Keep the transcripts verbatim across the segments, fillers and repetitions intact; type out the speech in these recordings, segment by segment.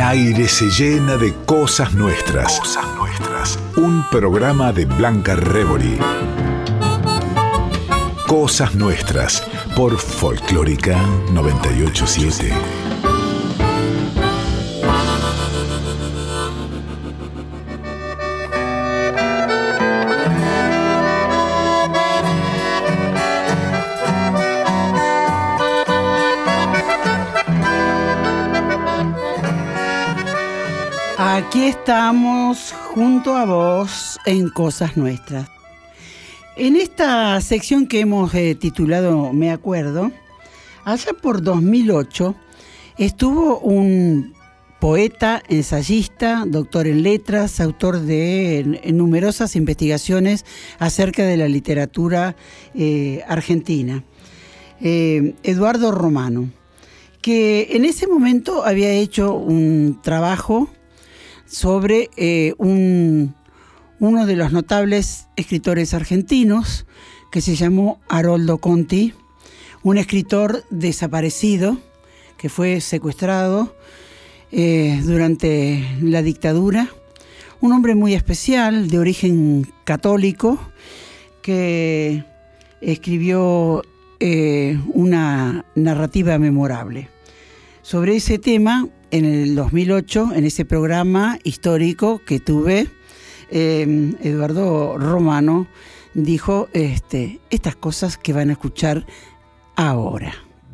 aire se llena de cosas nuestras. Cosas nuestras. Un programa de Blanca Rebori. Cosas nuestras por Folclórica noventa y ocho punto siete. Aquí estamos junto a vos en Cosas Nuestras. En esta sección que hemos eh, titulado Me Acuerdo, allá por dos mil ocho estuvo un poeta, ensayista, doctor en letras, autor de eh, numerosas investigaciones acerca de la literatura eh, argentina, eh, Eduardo Romano, que en ese momento había hecho un trabajo sobre eh, un, uno de los notables escritores argentinos que se llamó Haroldo Conti, un escritor desaparecido que fue secuestrado eh, durante la dictadura, un hombre muy especial de origen católico que escribió eh, una narrativa memorable. Sobre ese tema, en el dos mil ocho, en ese programa histórico que tuve, eh, Eduardo Romano dijo este, estas cosas que van a escuchar ahora.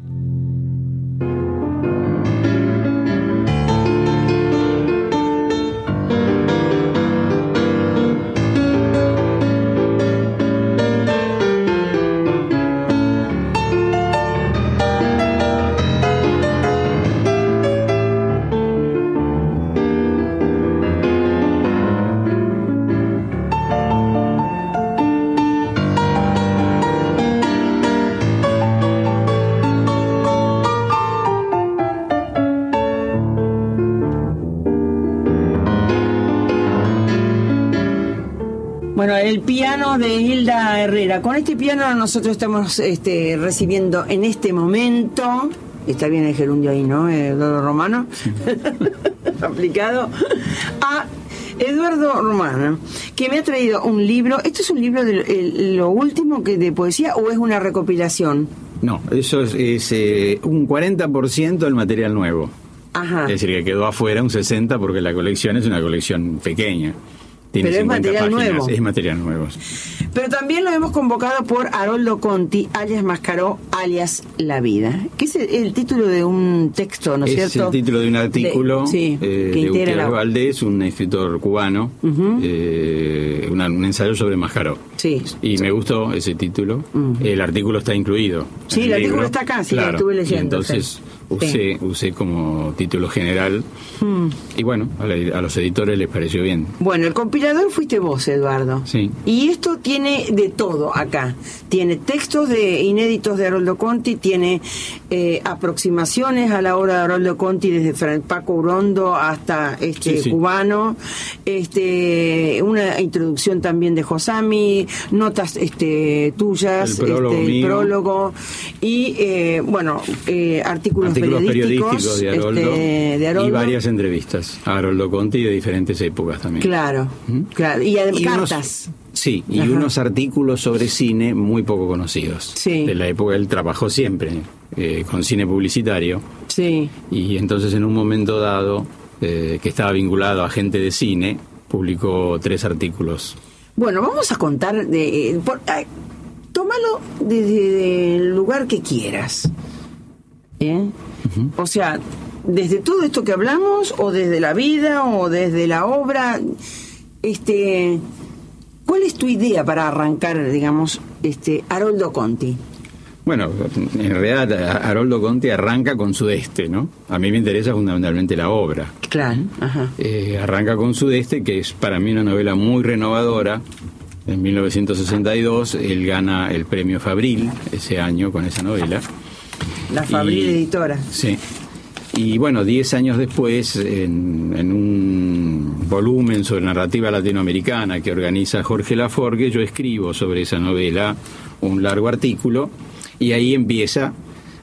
Bueno, el piano de Hilda Herrera. Con este piano nosotros estamos este, recibiendo en este momento, está bien el gerundio ahí, ¿no? Eduardo Romano, sí. Aplicado a Eduardo Romano, que me ha traído un libro. ¿Esto es un libro de el, lo último que de poesía o es una recopilación? No, eso es, es eh, un cuarenta por ciento del material nuevo. Ajá. Es decir, que quedó afuera un sesenta por ciento porque la colección es una colección pequeña. Tiene Pero es material páginas, nuevo. Es material nuevo. Pero también lo hemos convocado por Haroldo Conti, alias Mascaró, alias La Vida, que es el, el título de un texto, ¿no es cierto? Es el título de un artículo de, sí, eh, de Gutiérrez la... Valdés, un escritor cubano, uh-huh. eh, una, un ensayo sobre Mascaró. Sí. Y sí. me gustó ese título. Uh-huh. El artículo está incluido. Sí, el, el artículo está acá, sí, claro. Lo estuve leyendo. Y entonces sí. usé, usé como título general. Uh-huh. Y bueno, a, la, a los editores les pareció bien. Bueno, el compilador fuiste vos, Eduardo. Sí. Y esto tiene de todo acá. Tiene textos de inéditos de Haroldo Conti, tiene eh, aproximaciones a la obra de Haroldo Conti desde Fran Paco Urondo hasta este sí, sí. cubano, este una introducción también de Josami, notas este tuyas, el prólogo, este, el prólogo y eh, bueno eh, artículos, artículos periodísticos, periodísticos de Haroldo, este, de Haroldo y varias entrevistas a Haroldo Conti de diferentes épocas también. Claro, ¿Mm? claro. Y, y cartas. Unos, sí, y Ajá. unos artículos sobre cine muy poco conocidos. Sí. De la época él trabajó siempre eh, con cine publicitario. Sí. Y entonces en un momento dado, eh, que estaba vinculado a gente de cine, publicó tres artículos. Bueno, vamos a contar de... Eh, por, eh, tómalo desde el lugar que quieras. ¿Eh? Uh-huh. O sea, desde todo esto que hablamos, o desde la vida, o desde la obra, este... ¿Cuál es tu idea para arrancar, digamos, este Haroldo Conti? Bueno, en realidad Haroldo Conti arranca con Sudeste, ¿no? A mí me interesa fundamentalmente la obra. Claro, ajá. Eh, arranca con Sudeste, que es para mí una novela muy renovadora. En mil novecientos sesenta y dos él gana el premio Fabril ese año con esa novela. La Fabril y, editora. Sí. Y bueno, diez años después, en, en un volumen sobre narrativa latinoamericana que organiza Jorge Laforgue, yo escribo sobre esa novela un largo artículo y ahí empieza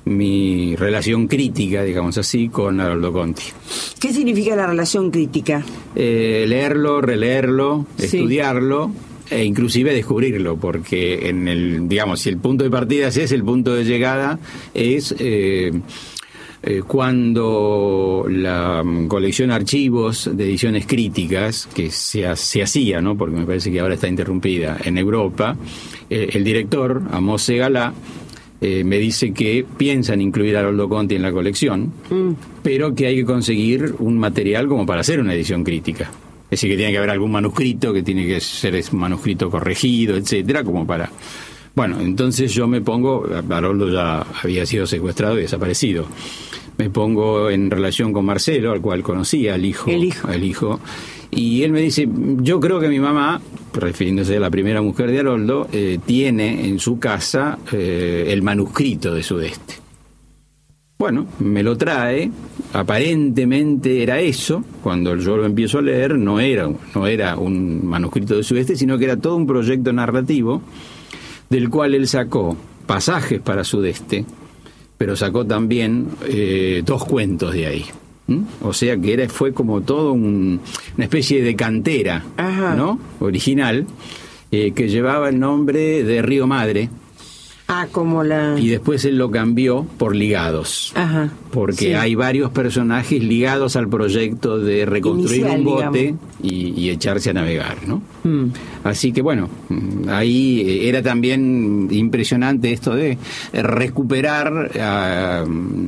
mi relación crítica, digamos así, con Haroldo Conti. ¿Qué significa la relación crítica? Eh, leerlo, releerlo, Sí. estudiarlo e inclusive descubrirlo, porque en el, digamos, si el punto de partida es ese, el punto de llegada es eh, eh, cuando la mm, colección Archivos de ediciones críticas, que se, ha- se hacía, ¿no? Porque me parece que ahora está interrumpida en Europa, eh, el director, Amos Segalá, Eh, me dice que piensan incluir a Haroldo Conti en la colección, Mm. pero que hay que conseguir un material como para hacer una edición crítica. Es decir, que tiene que haber algún manuscrito, que tiene que ser ese manuscrito corregido, etcétera, como para... Bueno, entonces yo me pongo... Haroldo ya había sido secuestrado y desaparecido. Me pongo en relación con Marcelo, al cual conocía, al hijo. El hijo. Al hijo. Y él me dice, yo creo que mi mamá, refiriéndose a la primera mujer de Haroldo, eh, tiene en su casa eh, el manuscrito de Sudeste. Bueno, me lo trae, aparentemente era eso, cuando yo lo empiezo a leer no era, no era un manuscrito de Sudeste, sino que era todo un proyecto narrativo del cual él sacó pasajes para Sudeste, pero sacó también eh, dos cuentos de ahí. ¿Mm? O sea que era, fue como todo un, una especie de cantera, Ajá. ¿no? Original, eh, que llevaba el nombre de Río Madre, Ah, como la... y después él lo cambió por Ligados. Ajá. Porque Sí. hay varios personajes ligados al proyecto de reconstruir Inicial, un bote digamos. y, y echarse a navegar, ¿no? Mm. Así que bueno, mm, ahí eh, era también impresionante esto de recuperar ah,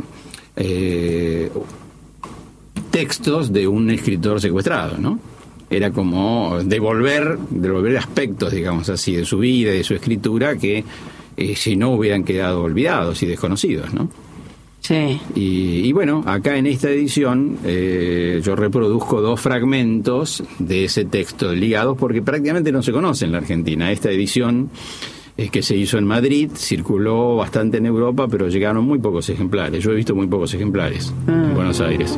eh, textos de un escritor secuestrado, ¿no? Era como devolver, devolver aspectos, digamos así, de su vida y de su escritura que eh, si no hubieran quedado olvidados y desconocidos, ¿no? Sí. Y, y bueno, acá en esta edición eh, yo reproduzco dos fragmentos de ese texto Ligados porque prácticamente no se conoce en la Argentina. Esta edición eh, que se hizo en Madrid circuló bastante en Europa, pero llegaron muy pocos ejemplares. Yo he visto muy pocos ejemplares Ah. en Buenos Aires.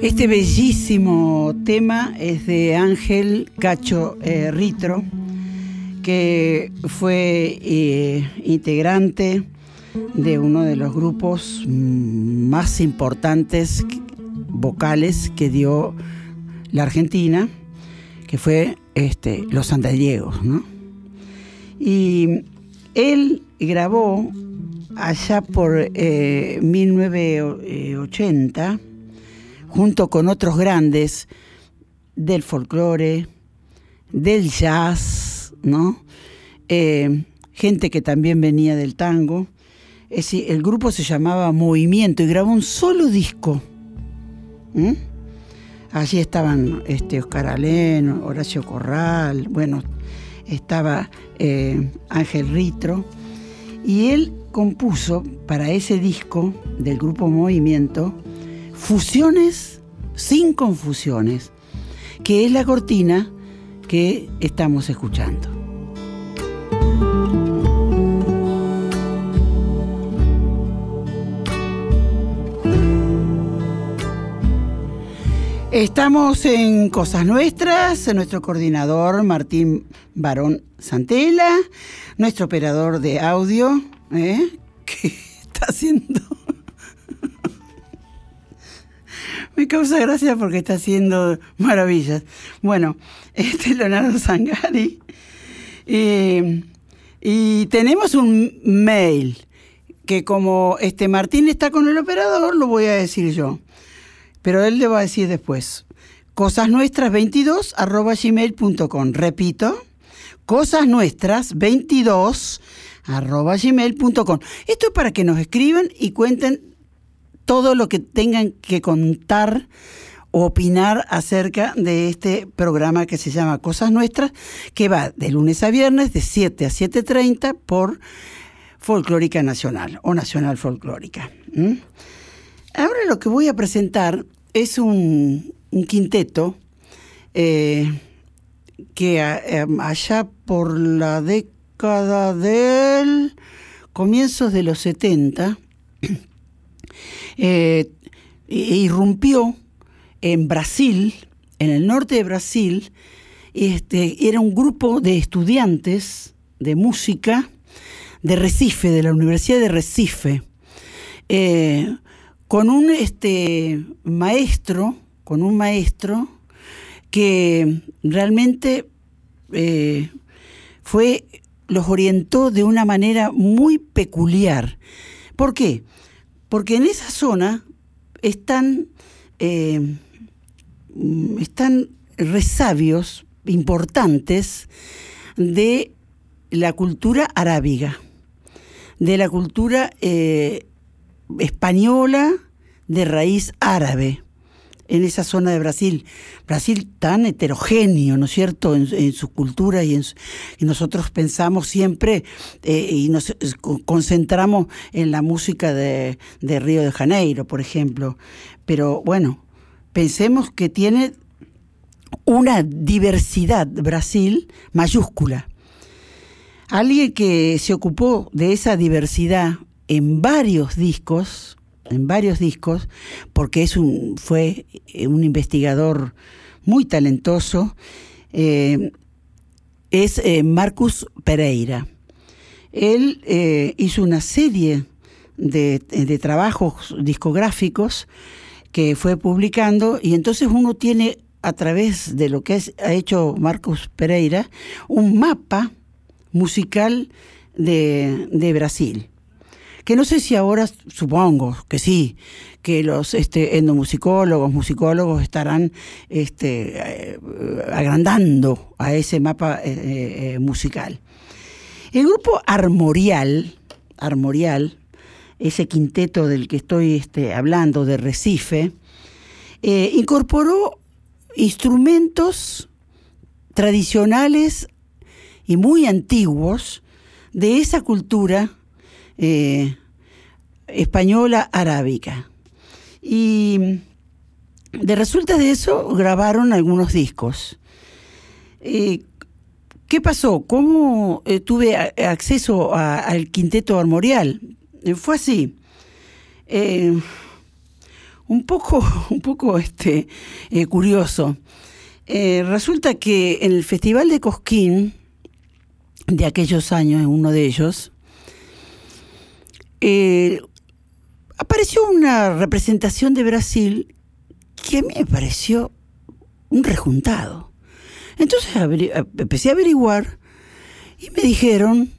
Este bellísimo tema es de Ángel Cacho eh, Ritro, que fue eh, integrante de uno de los grupos más importantes vocales que dio la Argentina, que fue este, Los Santadiegos, ¿no? Y él grabó allá por eh, mil novecientos ochenta, junto con otros grandes del folclore, del jazz, ¿no? Eh, gente que también venía del tango. Es decir, el grupo se llamaba Movimiento y grabó un solo disco. ¿Mm? Allí estaban este, Oscar Alén, Horacio Corral, bueno, estaba eh, Ángel Ritro, y él compuso para ese disco del grupo Movimiento Fusiones sin confusiones, que es la cortina que estamos escuchando. Estamos en Cosas Nuestras, nuestro coordinador Martín Barón Santela, nuestro operador de audio, ¿eh? que está haciendo... Me causa gracia porque está haciendo maravillas. Bueno, este es Leonardo Zangari. Eh, y tenemos un mail que, como este Martín está con el operador, lo voy a decir yo. Pero él le va a decir después. cosasnuestras veintidós arroba gmail punto com. Repito, cosasnuestras veintidós arroba gmail punto com. Esto es para que nos escriban y cuenten todo lo que tengan que contar o opinar acerca de este programa que se llama Cosas Nuestras, que va de lunes a viernes de siete a siete treinta por Folclórica Nacional o Nacional Folclórica. ¿Mm? Ahora lo que voy a presentar es un, un quinteto eh, que a, a, allá por la década del comienzos de los setenta eh, irrumpió en Brasil, en el norte de Brasil. Este, era un grupo de estudiantes de música de Recife, de la Universidad de Recife, eh, con un este, maestro, con un maestro que realmente eh, fue, los orientó de una manera muy peculiar. ¿Por qué? Porque en esa zona están, eh, están resabios importantes de la cultura arábiga, de la cultura eh, española de raíz árabe, en esa zona de Brasil. Brasil tan heterogéneo, ¿no es cierto?, en, en su cultura, y, en su, y nosotros pensamos siempre eh, y nos concentramos en la música de, de Río de Janeiro, por ejemplo. Pero bueno, pensemos que tiene una diversidad Brasil mayúscula. Alguien que se ocupó de esa diversidad en varios discos, en varios discos, porque es un, fue un investigador muy talentoso, eh, es eh, Marcus Pereira. Él eh, hizo una serie de, de trabajos discográficos que fue publicando, y entonces uno tiene, a través de lo que es, ha hecho Marcus Pereira, un mapa musical de, de Brasil. Que no sé si ahora, supongo que sí, que los este, etnomusicólogos, musicólogos estarán este, eh, agrandando a ese mapa eh, eh, musical. El grupo Armorial, Armorial, ese quinteto del que estoy este, hablando, de Recife, eh, incorporó instrumentos tradicionales y muy antiguos de esa cultura eh, española arábica. Y de resulta de eso grabaron algunos discos. Eh, ¿Qué pasó? ¿Cómo eh, tuve a, acceso a, al quinteto Armorial? Eh, fue así. Eh, un poco, un poco este, eh, curioso. Eh, resulta que en el Festival de Cosquín, de aquellos años, en uno de ellos, eh, apareció una representación de Brasil que a mí me pareció un rejuntado. Entonces averi- empecé a averiguar y me dijeron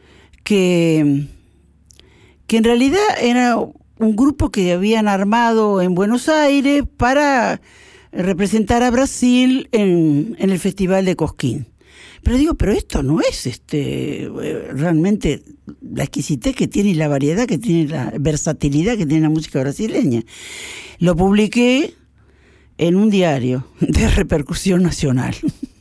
que, que en realidad era un grupo que habían armado en Buenos Aires para representar a Brasil en, en el Festival de Cosquín. Pero digo, pero esto no es este realmente la exquisitez que tiene y la variedad que tiene, la versatilidad que tiene la música brasileña. Lo publiqué en un diario de repercusión nacional.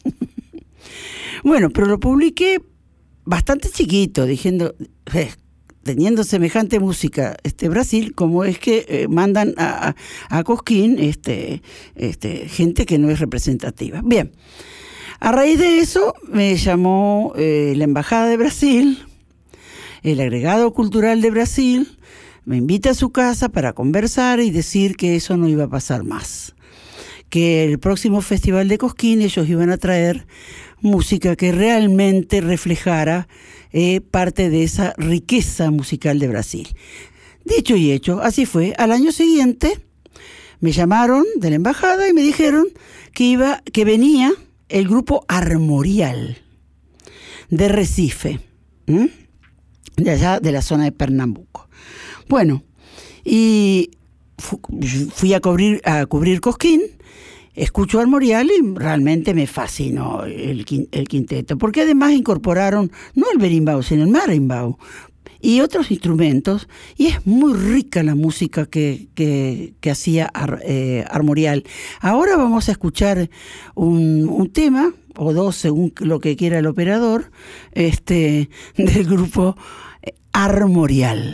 Bueno, pero lo publiqué bastante chiquito, diciendo, eh, teniendo semejante música este Brasil, como es que eh, mandan a, a, a Cosquín este, este, gente que no es representativa. Bien. A raíz de eso me llamó eh, la Embajada de Brasil, el agregado cultural de Brasil, me invita a su casa para conversar y decir que eso no iba a pasar más. Que el próximo Festival de Cosquín ellos iban a traer música que realmente reflejara eh, parte de esa riqueza musical de Brasil. Dicho y hecho, así fue. Al año siguiente me llamaron de la embajada y me dijeron que iba, que venía el grupo Armorial de Recife, ¿m? de allá de la zona de Pernambuco. Bueno, y fu- fui a cubrir, a cubrir Cosquín, escucho Armorial y realmente me fascinó el, el quinteto, porque además incorporaron no el berimbau, sino el marimbau y otros instrumentos, y es muy rica la música que, que, que hacía Ar, eh, Armorial. Ahora vamos a escuchar un, un tema, o dos según lo que quiera el operador, este, del grupo Armorial.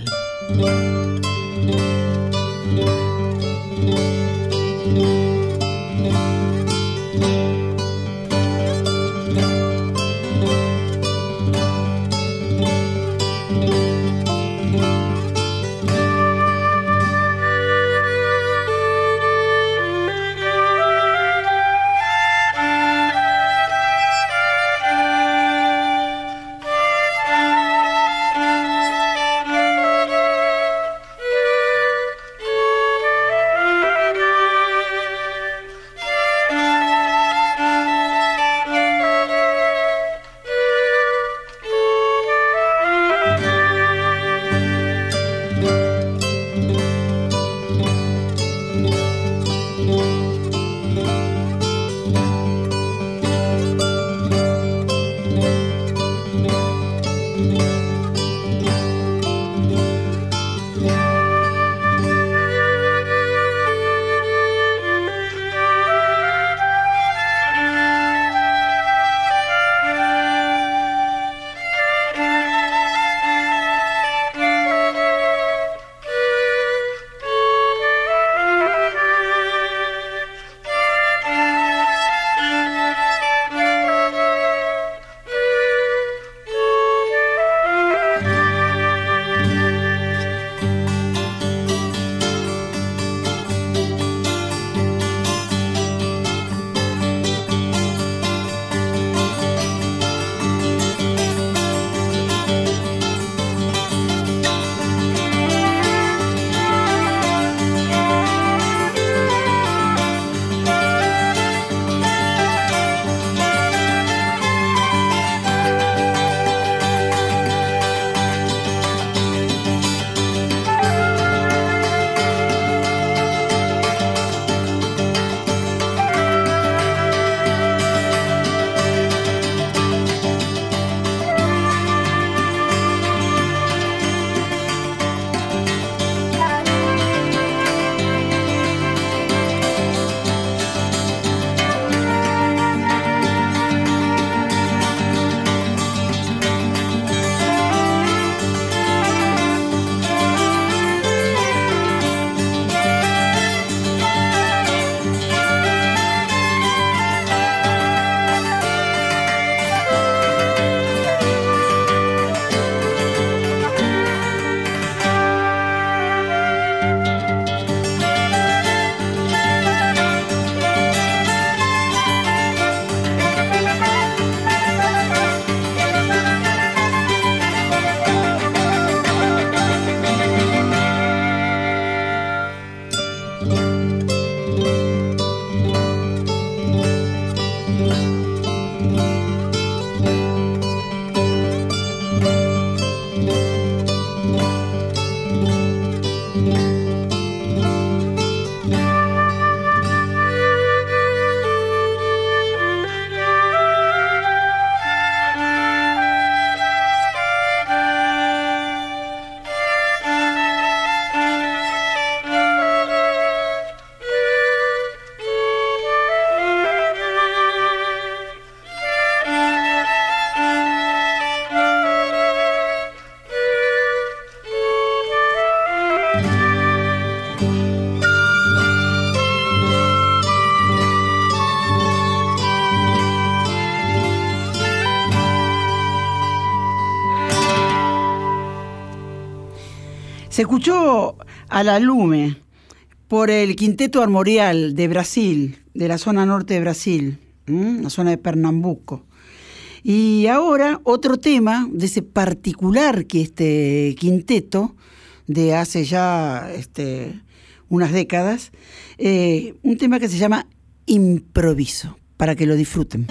Se escuchó a la Lume por el Quinteto Armorial de Brasil, de la zona norte de Brasil, ¿m? La zona de Pernambuco. Y ahora otro tema de ese particular que este quinteto, de hace ya este, unas décadas, eh, un tema que se llama Improviso, para que lo disfruten.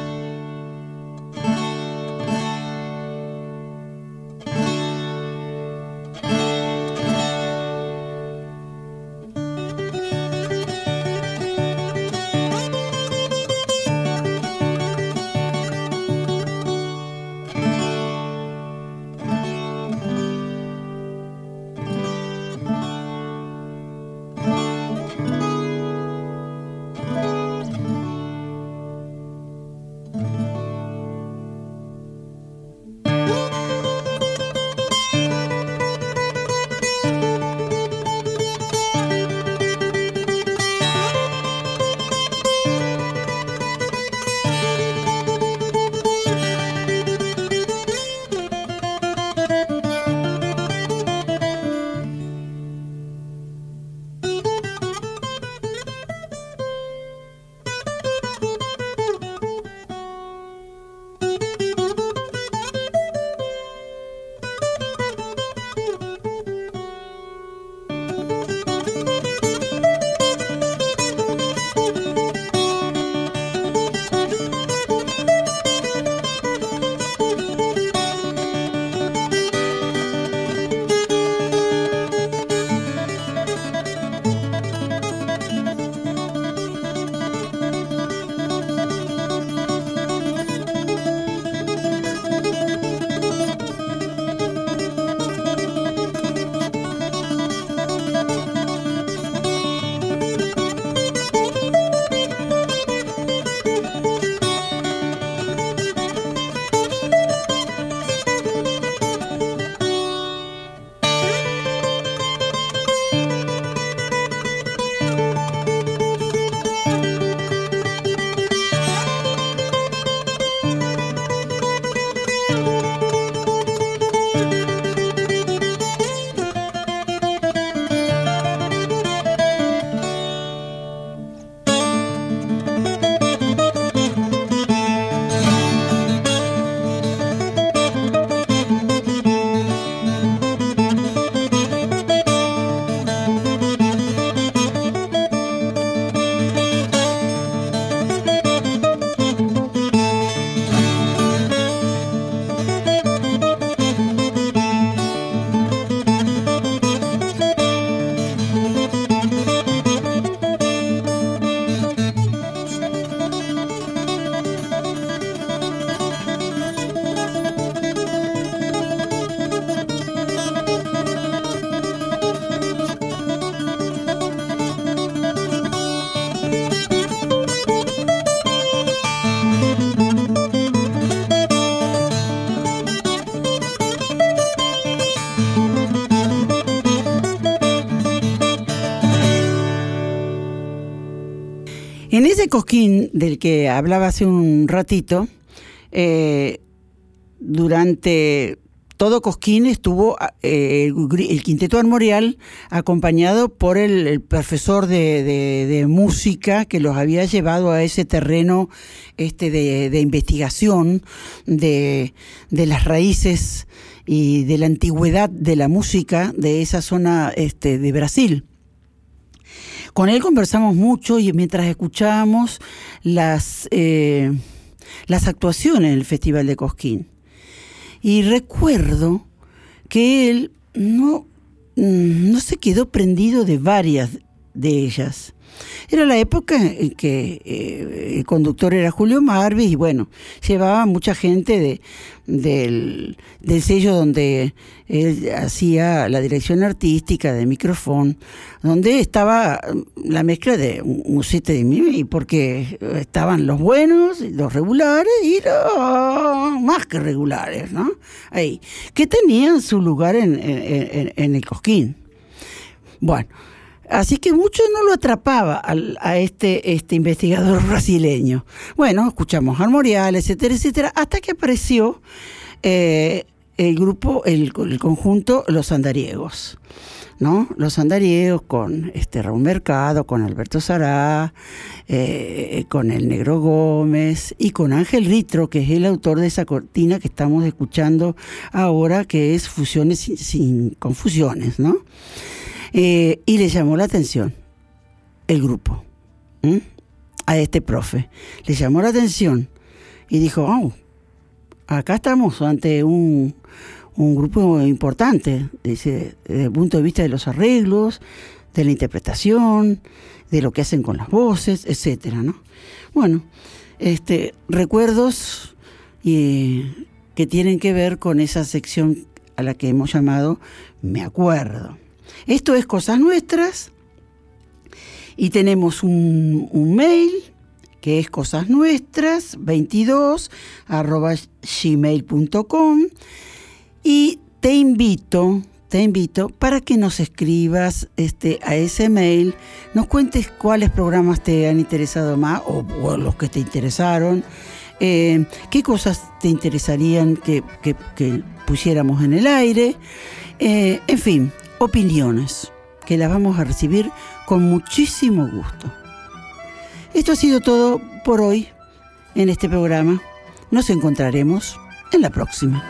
En ese cosquín del que hablaba hace un ratito, eh, durante todo Cosquín estuvo eh, el, el Quinteto Armorial acompañado por el, el profesor de, de, de música que los había llevado a ese terreno este de, de investigación de, de las raíces y de la antigüedad de la música de esa zona este, de Brasil. Con él conversamos mucho y mientras escuchábamos las, eh, las actuaciones en el Festival de Cosquín. Y recuerdo que él no, no se quedó prendido de varias de ellas. Era la época en que eh, el conductor era Julio Marvis y bueno, llevaba mucha gente de, del, del sello donde él hacía la dirección artística de Microfón, donde estaba la mezcla de Musette de Mimi, porque estaban los buenos, los regulares y los más que regulares, ¿no? Ahí, que tenían su lugar en, en, en el Cosquín. Bueno, así que mucho no lo atrapaba al, a este, este investigador brasileño. Bueno, escuchamos Armorial, etcétera, etcétera, hasta que apareció eh, el grupo, el, el conjunto Los Andariegos, ¿no? Los Andariegos con este Raúl Mercado, con Alberto Sará, eh, con el Negro Gómez y con Ángel Ritro, que es el autor de esa cortina que estamos escuchando ahora, que es Fusiones sin, sin confusiones, ¿no? Eh, y le llamó la atención el grupo, ¿m? a este profe. Le llamó la atención y dijo, oh, acá estamos ante un... un grupo importante desde, desde el punto de vista de los arreglos, de la interpretación, de lo que hacen con las voces, etcétera, ¿no? Bueno, este, recuerdos eh, que tienen que ver con esa sección a la que hemos llamado Me Acuerdo. Esto es Cosas Nuestras y tenemos un, un mail que es cosasnuestras veintidós arroba gmail punto com. Y te invito, te invito para que nos escribas este, a ese mail, nos cuentes cuáles programas te han interesado más o, o los que te interesaron, eh, qué cosas te interesarían que, que, que pusiéramos en el aire, eh, en fin, opiniones que las vamos a recibir con muchísimo gusto. Esto ha sido todo por hoy en este programa. Nos encontraremos en la próxima.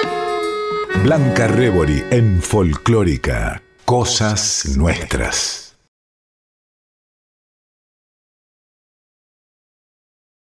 Blanca Rebori en Folclórica, Cosas Nuestras.